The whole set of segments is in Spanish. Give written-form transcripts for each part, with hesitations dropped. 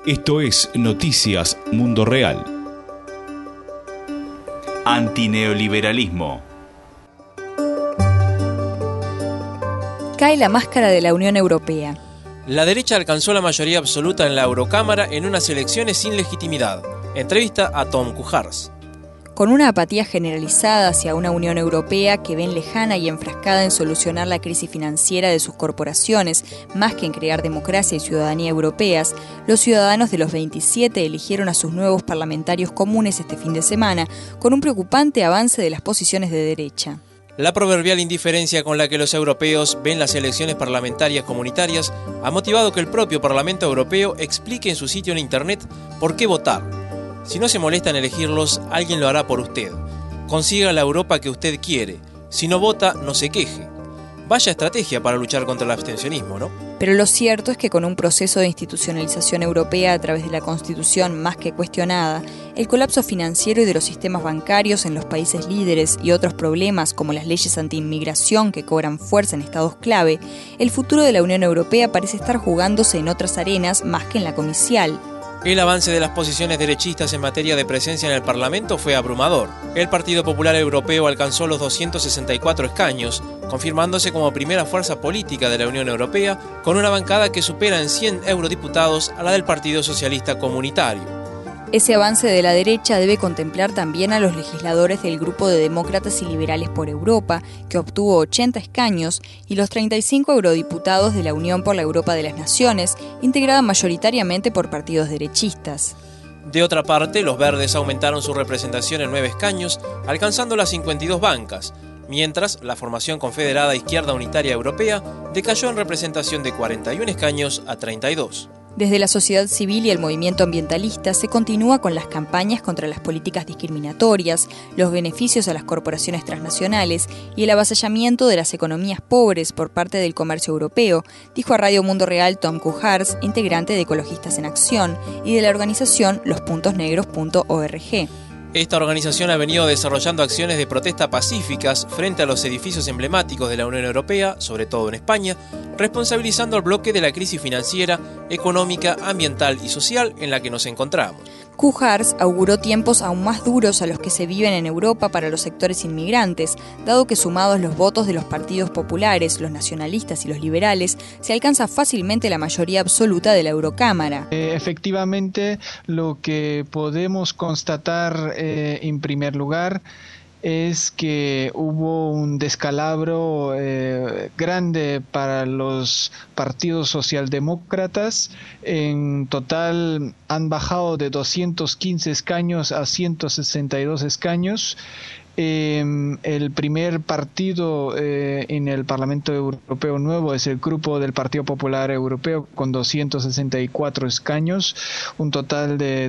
Esto es Noticias Mundo Real. Antineoliberalismo. Cae la máscara de la Unión Europea. La derecha alcanzó la mayoría absoluta en la Eurocámara en unas elecciones sin legitimidad. Entrevista a Tom Kuhars. Con una apatía generalizada hacia una Unión Europea que ven lejana y enfrascada en solucionar la crisis financiera de sus corporaciones, más que en crear democracia y ciudadanía europeas, los ciudadanos de los 27 eligieron a sus nuevos parlamentarios comunes este fin de semana, con un preocupante avance de las posiciones de derecha. La proverbial indiferencia con la que los europeos ven las elecciones parlamentarias comunitarias ha motivado que el propio Parlamento Europeo explique en su sitio en Internet por qué votar. Si no se molesta en elegirlos, alguien lo hará por usted. Consiga la Europa que usted quiere. Si no vota, no se queje. Vaya estrategia para luchar contra el abstencionismo, ¿no? Pero lo cierto es que con un proceso de institucionalización europea a través de la Constitución más que cuestionada, el colapso financiero y de los sistemas bancarios en los países líderes y otros problemas como las leyes anti-inmigración que cobran fuerza en estados clave, el futuro de la Unión Europea parece estar jugándose en otras arenas más que en la comicial. El avance de las posiciones derechistas en materia de presencia en el Parlamento fue abrumador. El Partido Popular Europeo alcanzó los 264 escaños, confirmándose como primera fuerza política de la Unión Europea, con una bancada que supera en 100 eurodiputados a la del Partido Socialista Comunitario. Ese avance de la derecha debe contemplar también a los legisladores del Grupo de Demócratas y Liberales por Europa, que obtuvo 80 escaños, y los 35 eurodiputados de la Unión por la Europa de las Naciones, integrada mayoritariamente por partidos derechistas. De otra parte, los verdes aumentaron su representación en 9 escaños, alcanzando las 52 bancas, mientras la formación confederada Izquierda Unitaria Europea decayó en representación de 41 escaños a 32. Desde la sociedad civil y el movimiento ambientalista se continúa con las campañas contra las políticas discriminatorias, los beneficios a las corporaciones transnacionales y el avasallamiento de las economías pobres por parte del comercio europeo, dijo a Radio Mundo Real Tom Kuhars, integrante de Ecologistas en Acción y de la organización lospuntosnegros.org. Esta organización ha venido desarrollando acciones de protesta pacíficas frente a los edificios emblemáticos de la Unión Europea, sobre todo en España, responsabilizando al bloque de la crisis financiera, económica, ambiental y social en la que nos encontramos. Kuhars auguró tiempos aún más duros a los que se viven en Europa para los sectores inmigrantes, dado que sumados los votos de los partidos populares, los nacionalistas y los liberales, se alcanza fácilmente la mayoría absoluta de la Eurocámara. Efectivamente, lo que podemos constatar en primer lugar es que hubo un descalabro grande para los partidos socialdemócratas. En total han bajado de 215 escaños a 162 escaños. El primer partido en el Parlamento Europeo nuevo es el grupo del Partido Popular Europeo con 264 escaños, un total de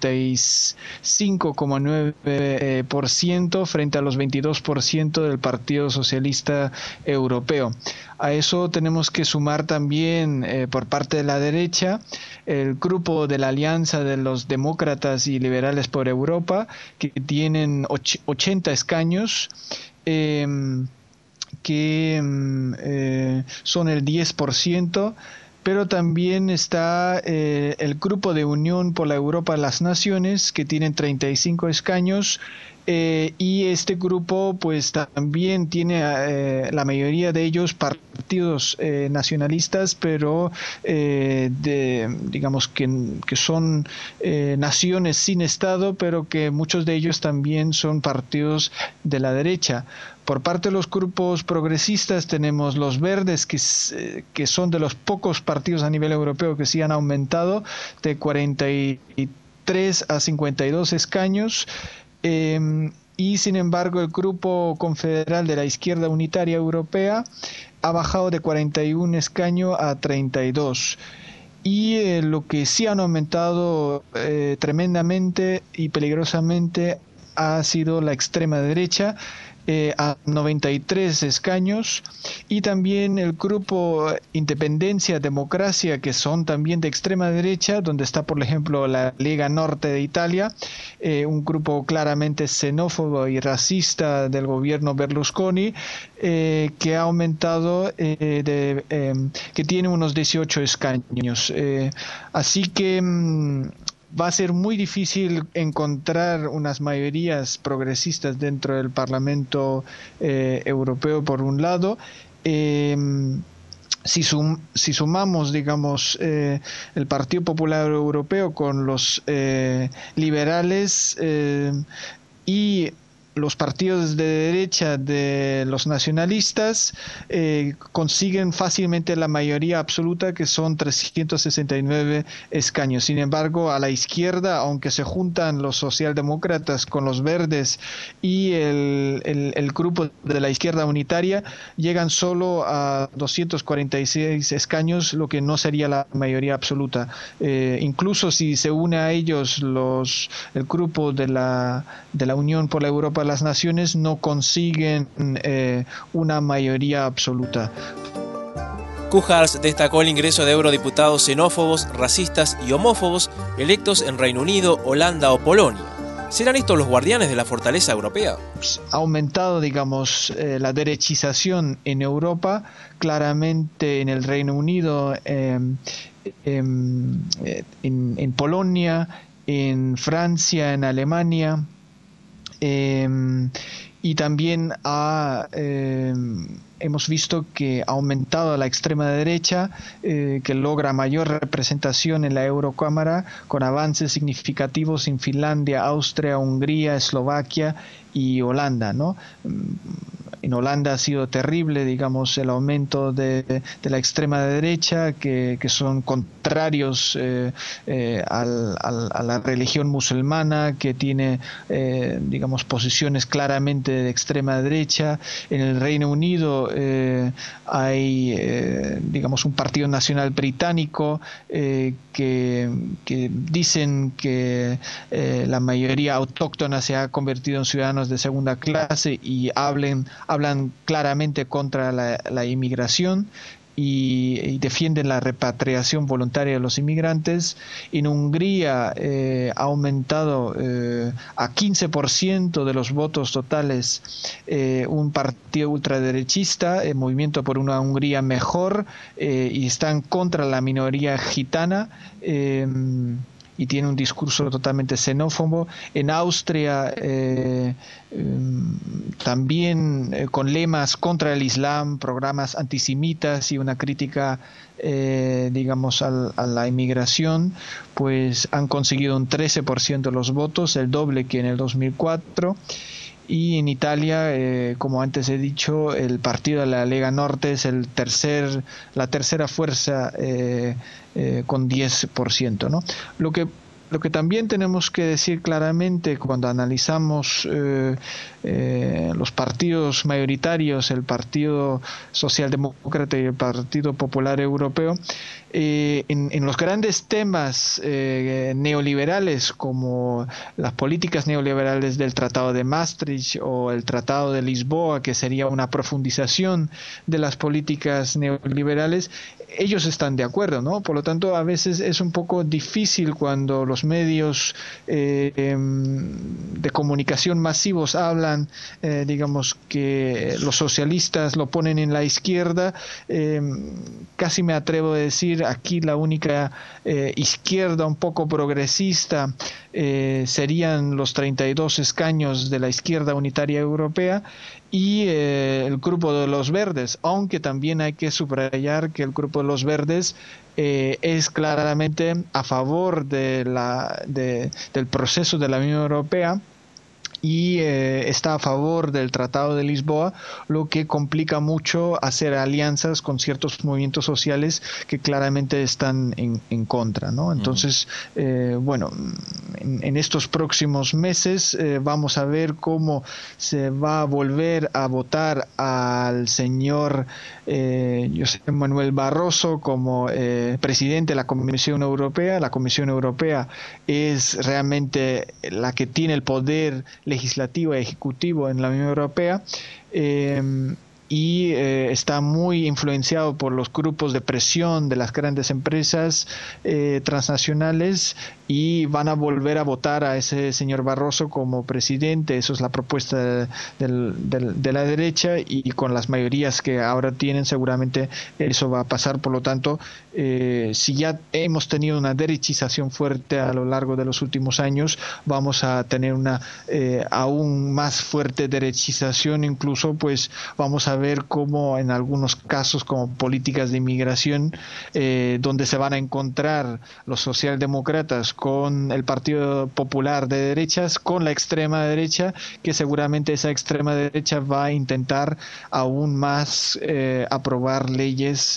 35,9% frente a los 22% del Partido Socialista Europeo. A eso tenemos que sumar también por parte de la derecha el grupo de la Alianza de los Demócratas y Liberales por Europa, que tienen 80 escaños, que son el 10%, pero también está el grupo de Unión por la Europa de las Naciones, que tienen 35 escaños, y este grupo pues también tiene la mayoría de ellos partidos nacionalistas, pero digamos que son naciones sin Estado, pero que muchos de ellos también son partidos de la derecha. Por parte de los grupos progresistas tenemos los verdes, que son de los pocos partidos a nivel europeo que sí han aumentado de 43 a 52 escaños. Y sin embargo el grupo confederal de la Izquierda Unitaria Europea ha bajado de 41 escaños a 32. Y lo que sí han aumentado tremendamente y peligrosamente ha sido la extrema derecha, a 93 escaños, y también el grupo Independencia Democracia, que son también de extrema derecha, donde está por ejemplo la Lega Norte de Italia, un grupo claramente xenófobo y racista del gobierno Berlusconi, que ha aumentado, que tiene unos 18 escaños. Así que va a ser muy difícil encontrar unas mayorías progresistas dentro del Parlamento Europeo, por un lado. Si sumamos, digamos, el Partido Popular Europeo con los liberales y los partidos de derecha de los nacionalistas, consiguen fácilmente la mayoría absoluta, que son 369 escaños. Sin embargo, a la izquierda, aunque se juntan los socialdemócratas con los verdes y el grupo de la izquierda unitaria, llegan solo a 246 escaños, lo que no sería la mayoría absoluta. Incluso si se une a ellos el grupo de la Unión por la Europa de las Naciones, no consiguen una mayoría absoluta. Koolhaas destacó el ingreso de eurodiputados xenófobos, racistas y homófobos electos en Reino Unido, Holanda o Polonia. ¿Serán estos los guardianes de la fortaleza europea? Ha aumentado, digamos, la derechización en Europa, claramente en el Reino Unido, en Polonia, en Francia, en Alemania. Y también hemos visto que ha aumentado la extrema derecha, que logra mayor representación en la Eurocámara, con avances significativos en Finlandia, Austria, Hungría, Eslovaquia y Holanda, ¿no? En Holanda ha sido terrible, digamos, el aumento de la extrema derecha, que son contrarios a la religión musulmana, que tiene, digamos, posiciones claramente de extrema derecha. En el Reino Unido hay, digamos, un partido nacional británico que dicen que la mayoría autóctona se ha convertido en ciudadanos de segunda clase y hablan claramente contra la inmigración y defienden la repatriación voluntaria de los inmigrantes. En Hungría ha aumentado a 15% de los votos totales un partido ultraderechista, el Movimiento por una Hungría Mejor, y están contra la minoría gitana, y tiene un discurso totalmente xenófobo. En Austria también con lemas contra el Islam, programas antisemitas y una crítica, digamos, a la inmigración, pues han conseguido un 13% de los votos, el doble que en el 2004. Y en Italia, como antes he dicho, el partido de la Lega Norte es la tercera fuerza con 10%, ¿no? Lo que también tenemos que decir claramente cuando analizamos los partidos mayoritarios, el Partido Socialdemócrata y el Partido Popular Europeo, en los grandes temas neoliberales, como las políticas neoliberales del Tratado de Maastricht o el Tratado de Lisboa, que sería una profundización de las políticas neoliberales, ellos están de acuerdo, ¿no? Por lo tanto, a veces es un poco difícil cuando los medios de comunicación masivos hablan, digamos, que los socialistas lo ponen en la izquierda. Casi me atrevo a decir, aquí la única izquierda un poco progresista serían los 32 escaños de la izquierda unitaria europea y el grupo de los verdes, aunque también hay que subrayar que el grupo de los verdes es claramente a favor del proceso de la Unión Europea y está a favor del Tratado de Lisboa, lo que complica mucho hacer alianzas con ciertos movimientos sociales que claramente están en contra, ¿no? Entonces, bueno, en estos próximos meses vamos a ver cómo se va a volver a votar al señor José Manuel Barroso como presidente de la Comisión Europea. La Comisión Europea es realmente la que tiene el poder legislativo y ejecutivo en la Unión Europea, y está muy influenciado por los grupos de presión de las grandes empresas transnacionales, y van a volver a votar a ese señor Barroso como presidente. Eso es la propuesta de la derecha, y con las mayorías que ahora tienen seguramente eso va a pasar. Por lo tanto, si ya hemos tenido una derechización fuerte a lo largo de los últimos años, vamos a tener una aún más fuerte derechización. Incluso pues vamos a ver cómo en algunos casos, como políticas de inmigración, donde se van a encontrar los socialdemócratas con el Partido Popular de derechas, con la extrema derecha, que seguramente esa extrema derecha va a intentar aún más aprobar leyes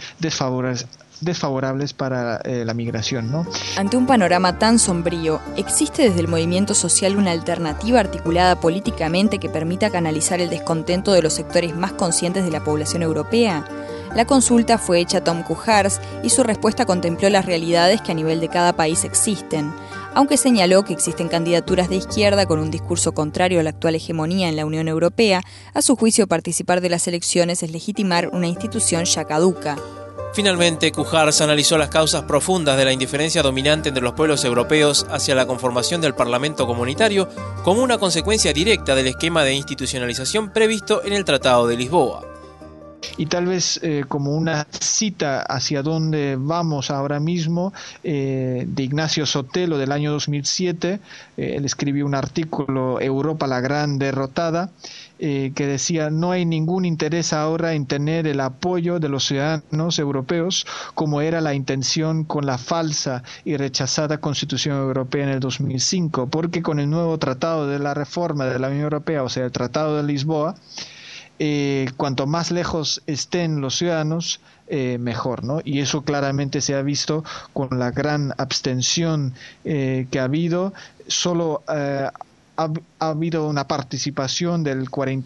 desfavorables para la migración, ¿no? Ante un panorama tan sombrío, ¿existe desde el movimiento social una alternativa articulada políticamente que permita canalizar el descontento de los sectores más conscientes de la población europea? La consulta fue hecha a Tom Kuhars y su respuesta contempló las realidades que a nivel de cada país existen, aunque señaló que existen candidaturas de izquierda con un discurso contrario a la actual hegemonía en la Unión Europea. A su juicio, participar de las elecciones es legitimar una institución ya caduca. Finalmente, Kuhars analizó las causas profundas de la indiferencia dominante entre los pueblos europeos hacia la conformación del Parlamento Comunitario como una consecuencia directa del esquema de institucionalización previsto en el Tratado de Lisboa. Y tal vez como una cita hacia dónde vamos ahora mismo, de Ignacio Sotelo del año 2007, él escribió un artículo, Europa la gran derrotada, que decía: no hay ningún interés ahora en tener el apoyo de los ciudadanos europeos, como era la intención con la falsa y rechazada Constitución Europea en el 2005, porque con el nuevo Tratado de la Reforma de la Unión Europea, o sea, el Tratado de Lisboa, cuanto más lejos estén los ciudadanos, mejor, ¿no? Y eso claramente se ha visto con la gran abstención que ha habido. Solo ha habido una participación del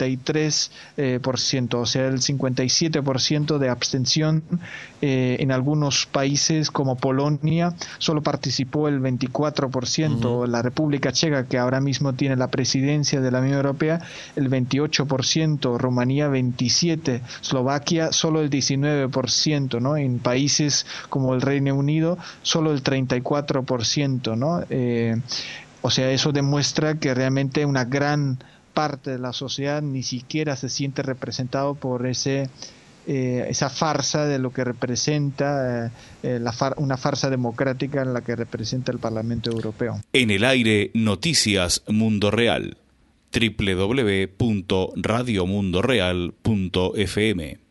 43%, o sea, el 57% de abstención. En algunos países como Polonia solo participó el 24%, la República Checa, que ahora mismo tiene la presidencia de la Unión Europea, el 28%, Rumanía 27%, Eslovaquia solo el 19%, ¿no? En países como el Reino Unido solo el 34%, ¿no? O sea, eso demuestra que realmente una gran parte de la sociedad ni siquiera se siente representado por esa farsa de lo que representa una farsa democrática en la que representa el Parlamento Europeo. En el aire, Noticias Mundo Real. www.radiomundoreal.fm